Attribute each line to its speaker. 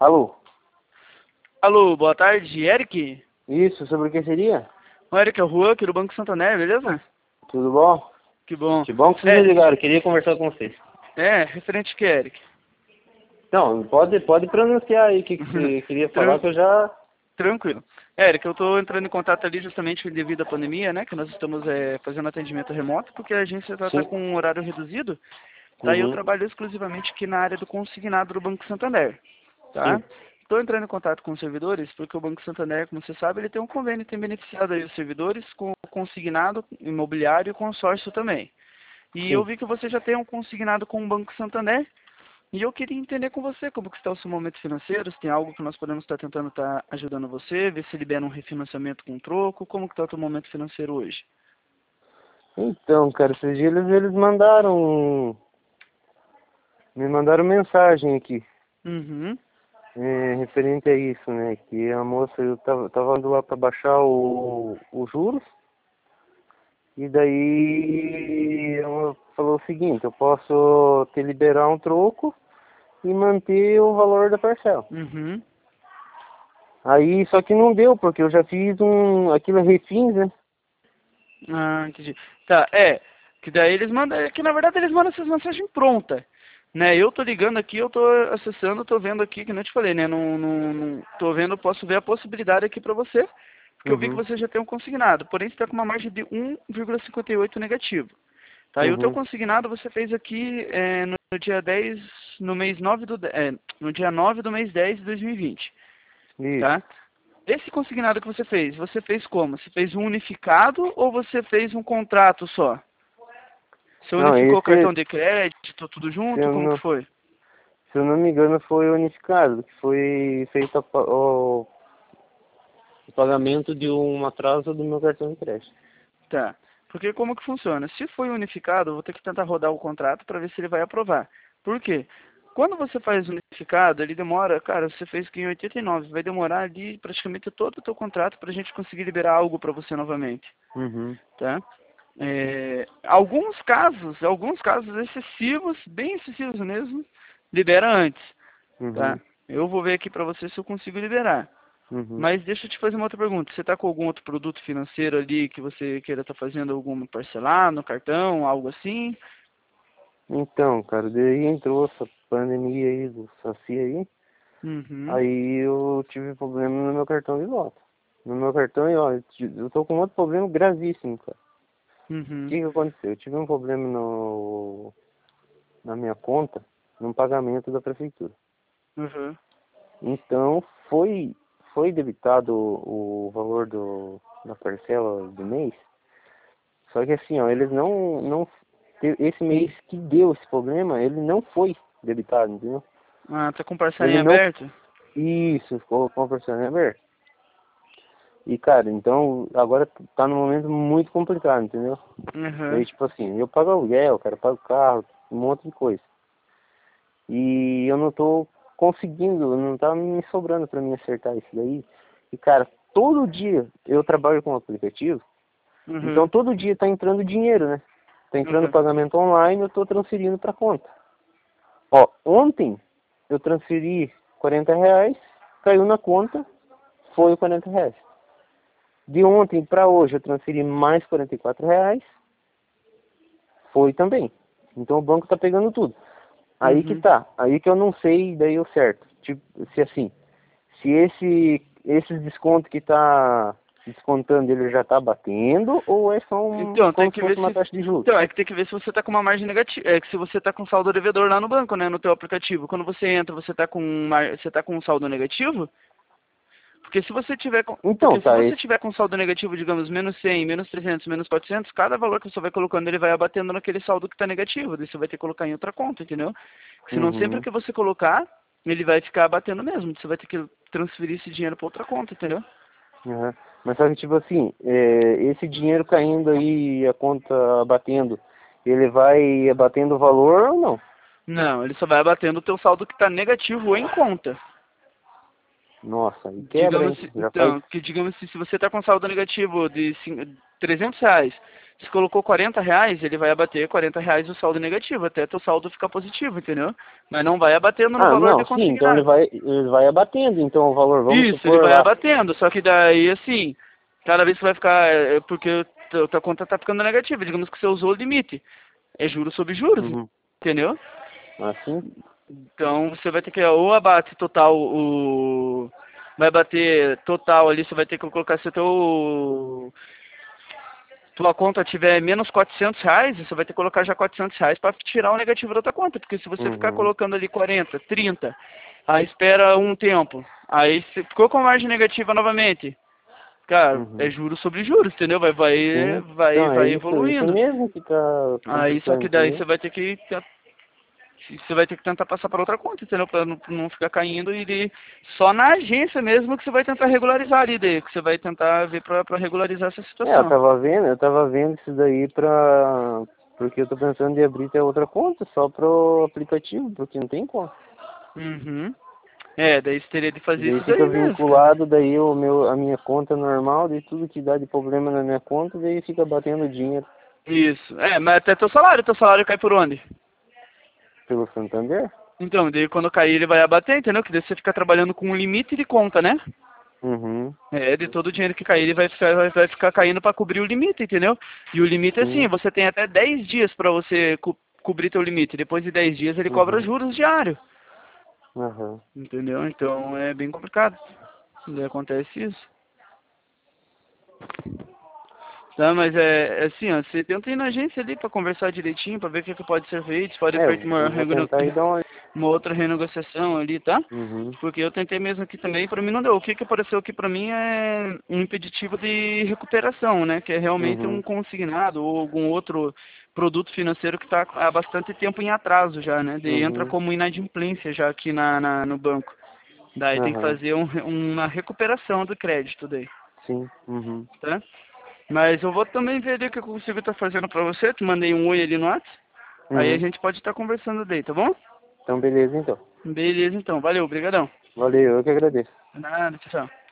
Speaker 1: Alô?
Speaker 2: Alô, boa tarde, Eric?
Speaker 1: Isso, sobre o que seria?
Speaker 2: O Eric é o Juan, aqui do Banco Santander, beleza?
Speaker 1: Tudo bom?
Speaker 2: Que bom.
Speaker 1: Que bom que vocês me ligaram, queria conversar com vocês.
Speaker 2: Referente que, Eric?
Speaker 1: Não, pode pronunciar aí o que você queria falar que eu já...
Speaker 2: Tranquilo. Eric, eu estou entrando em contato ali justamente devido à pandemia, né? Que nós estamos fazendo atendimento remoto, porque a agência está
Speaker 1: Sim.
Speaker 2: com um horário reduzido. Tá? E eu
Speaker 1: Uhum.
Speaker 2: trabalho exclusivamente aqui na área do consignado do Banco Santander. Tá?
Speaker 1: Sim.
Speaker 2: Estou entrando em contato com os servidores porque o Banco Santander, como você sabe, ele tem um convênio, tem beneficiado aí os servidores com o consignado imobiliário e consórcio também. E eu
Speaker 1: Sim.
Speaker 2: vi que você já tem um consignado com o Banco Santander e eu queria entender com você como que está o seu momento financeiro, se tem algo que nós podemos estar tentando estar ajudando você, ver se libera um refinanciamento com troco, como que está o seu momento financeiro hoje?
Speaker 1: Então, cara, esses dias eles me mandaram mensagem aqui,
Speaker 2: Uhum.
Speaker 1: referente a isso, né? Que a moça, eu tava indo lá para baixar os juros, e daí ela falou o seguinte, eu posso te liberar um troco e manter o valor da parcela.
Speaker 2: Uhum.
Speaker 1: Aí, só que não deu, porque eu já fiz aquilo é refins, né?
Speaker 2: Ah, entendi. Tá, que daí eles mandam, que na verdade eles mandam essas mensagens pronta, né? Eu tô ligando aqui, eu tô acessando, tô vendo aqui, que nem eu te falei, né? Tô vendo, posso ver a possibilidade aqui pra você, porque eu vi que
Speaker 1: Uhum,
Speaker 2: você já tem um consignado, porém você tá com uma margem de 1,58 negativo. Tá, e o teu
Speaker 1: uhum,
Speaker 2: consignado você fez aqui no dia 10, no mês 9 no dia 9 do mês 10 de 2020,
Speaker 1: isso.
Speaker 2: tá? Esse consignado que você fez como? Você fez um unificado ou você fez um contrato só? Você
Speaker 1: Não,
Speaker 2: unificou o
Speaker 1: esse,
Speaker 2: cartão de crédito, tudo
Speaker 1: se
Speaker 2: junto?
Speaker 1: eu
Speaker 2: Como que
Speaker 1: não,
Speaker 2: foi?
Speaker 1: se eu não me engano, foi unificado, que foi feito o pagamento de um atraso do meu cartão de crédito.
Speaker 2: Tá. Porque como que funciona? Se foi unificado, eu vou ter que tentar rodar o contrato para ver se ele vai aprovar. Por quê? Quando você faz unificado, ele demora, cara, você fez aqui em 89, vai demorar ali praticamente todo o teu contrato para a gente conseguir liberar algo para você novamente,
Speaker 1: Uhum,
Speaker 2: tá? Alguns casos excessivos, bem excessivos mesmo, libera antes, tá?
Speaker 1: uhum,
Speaker 2: Eu vou ver aqui para você se eu consigo liberar.
Speaker 1: uhum.
Speaker 2: Mas deixa eu te fazer uma outra pergunta. Você está com algum outro produto financeiro ali que você queira estar fazendo alguma parcelar no cartão, algo assim?
Speaker 1: Então, cara, daí entrou essa pandemia aí do Saci
Speaker 2: Uhum,
Speaker 1: aí eu tive problema no meu cartão de volta. No meu cartão, e ó, eu tô com outro problema gravíssimo, cara. O
Speaker 2: uhum,
Speaker 1: que que aconteceu? Eu tive um problema na minha conta, no pagamento da prefeitura.
Speaker 2: uhum,
Speaker 1: Então, foi debitado o valor da parcela do mês, só que assim, ó, eles não, esse mês que deu esse problema, ele não foi debitado, entendeu?
Speaker 2: Ah, tá com
Speaker 1: Ele
Speaker 2: parcelinha
Speaker 1: não,
Speaker 2: aberta?
Speaker 1: isso, ficou com a parcela aberta. E, cara, então, agora tá num momento muito complicado, entendeu?
Speaker 2: Uhum,
Speaker 1: Daí, tipo assim, eu pago aluguel, cara, eu pago carro, um monte de coisa. E eu não tô conseguindo, não tá me sobrando pra mim acertar isso daí. E, cara, todo dia eu trabalho com aplicativo, então
Speaker 2: uhum,
Speaker 1: todo dia tá entrando dinheiro, né? Tá entrando
Speaker 2: uhum,
Speaker 1: pagamento online, eu tô transferindo pra conta. Ó, ontem eu transferi R$ 40, caiu na conta, foi R$ 40. De ontem pra hoje eu transferi mais R$ 44, foi também. Então o banco tá pegando tudo. Aí que
Speaker 2: uhum.
Speaker 1: tá, aí que eu não sei daí o certo. Tipo, se assim, se esses descontos que tá descontando ele já tá batendo ou é só
Speaker 2: Então, tem
Speaker 1: como se
Speaker 2: que ver
Speaker 1: fosse uma
Speaker 2: se.
Speaker 1: taxa de juros.
Speaker 2: Então, é que tem que ver se você tá com uma margem negativa. É que se você tá com saldo devedor lá no banco, né? No teu aplicativo. Quando você entra, você tá com um saldo negativo?
Speaker 1: Então,
Speaker 2: Porque se
Speaker 1: tá,
Speaker 2: você tiver com saldo negativo, digamos, menos 100, menos 300, menos 400, cada valor que você vai colocando, ele vai abatendo naquele saldo que está negativo. Daí você vai ter que colocar em outra conta, entendeu? Senão, sempre
Speaker 1: uhum,
Speaker 2: que você colocar, ele vai ficar abatendo mesmo. Você vai ter que transferir esse dinheiro para outra conta, entendeu?
Speaker 1: uhum. Mas só que tipo assim, esse dinheiro caindo aí, a conta batendo, ele vai abatendo o valor ou não?
Speaker 2: Não, ele só vai abatendo o teu saldo que está negativo em conta.
Speaker 1: Nossa, e quebra, hein? Já
Speaker 2: Então,
Speaker 1: faz...
Speaker 2: que digamos assim, se você está com saldo negativo de R$ 300, se colocou R$ 40, ele vai abater R$ 40 o saldo negativo, até teu saldo ficar positivo, entendeu? Mas não vai abatendo no
Speaker 1: Ah,
Speaker 2: valor de
Speaker 1: não, sim, então
Speaker 2: consignado.
Speaker 1: ele vai abatendo, então o valor, vamos
Speaker 2: Isso, ele
Speaker 1: supor
Speaker 2: vai
Speaker 1: lá.
Speaker 2: abatendo, só que daí, assim, cada vez que vai ficar, porque tua conta tá ficando negativa, digamos que você usou o limite, é juros sobre juros,
Speaker 1: Uhum.
Speaker 2: entendeu?
Speaker 1: Assim?
Speaker 2: Então você vai ter que, ou abate total vai bater total ali, você vai ter que colocar se tua conta tiver menos R$ 400, você vai ter que colocar já R$ 400 para tirar o negativo da tua conta, porque se você ficar
Speaker 1: Uhum.
Speaker 2: colocando ali 40, 30, aí espera um tempo, aí você ficou com margem negativa novamente, cara, é
Speaker 1: Uhum.
Speaker 2: juros sobre juros, entendeu?
Speaker 1: Sim. Então é
Speaker 2: Vai
Speaker 1: isso
Speaker 2: evoluindo.
Speaker 1: mesmo que tá
Speaker 2: Aí só
Speaker 1: complicando,
Speaker 2: que daí
Speaker 1: entendeu?
Speaker 2: você vai ter que tentar passar para outra conta, entendeu? Para não ficar caindo e só na agência mesmo que você vai tentar regularizar ali, daí, que você vai tentar ver para regularizar essa
Speaker 1: É,
Speaker 2: situação.
Speaker 1: eu tava vendo isso daí porque eu tô pensando em abrir até outra conta, só pro aplicativo, porque não tem como.
Speaker 2: Uhum. É, daí você teria de
Speaker 1: E
Speaker 2: fazer
Speaker 1: daí
Speaker 2: isso
Speaker 1: fica
Speaker 2: daí mesmo, cara.
Speaker 1: vinculado daí a minha conta normal, de tudo que dá de problema na minha conta, daí fica batendo dinheiro
Speaker 2: Isso. É, mas até teu salário cai por onde?
Speaker 1: pelo Santander.
Speaker 2: Então, daí quando cair ele vai abater, entendeu? Que daí você fica trabalhando com um limite de conta, né?
Speaker 1: Uhum.
Speaker 2: É, de todo o dinheiro que cair, ele vai ficar caindo para cobrir o limite, entendeu? E o limite é assim,
Speaker 1: Sim.
Speaker 2: você tem até 10 dias para você cobrir teu limite. Depois de 10 dias ele cobra
Speaker 1: Uhum.
Speaker 2: juros diários.
Speaker 1: Uhum.
Speaker 2: Entendeu? Então é bem complicado. Daí acontece isso. Tá, mas é assim, ó, você tenta ir na agência ali pra conversar direitinho, pra ver o que, que pode ser feito, se pode ser
Speaker 1: É,
Speaker 2: feito
Speaker 1: eu vou tentar ir dar uma...
Speaker 2: uma outra renegociação ali, tá?
Speaker 1: Uhum.
Speaker 2: Porque eu tentei mesmo aqui também, pra mim não deu. O que que apareceu aqui pra mim é um impeditivo de recuperação, né? Que é realmente um
Speaker 1: Uhum.
Speaker 2: consignado ou algum outro produto financeiro que está há bastante tempo em atraso já, né? Daí entra
Speaker 1: Uhum.
Speaker 2: como inadimplência já aqui no banco. Daí tem que
Speaker 1: Uhum.
Speaker 2: fazer uma recuperação do crédito daí,
Speaker 1: Sim. Uhum.
Speaker 2: tá? Mas eu vou também ver ali o que eu consigo estar fazendo pra você. Te mandei um oi ali no WhatsApp. Aí a
Speaker 1: Uhum.
Speaker 2: gente pode estar conversando daí, tá bom?
Speaker 1: Então beleza então.
Speaker 2: Beleza então. Valeu, obrigadão.
Speaker 1: Valeu, eu que agradeço.
Speaker 2: Nada, tchau. Tchau.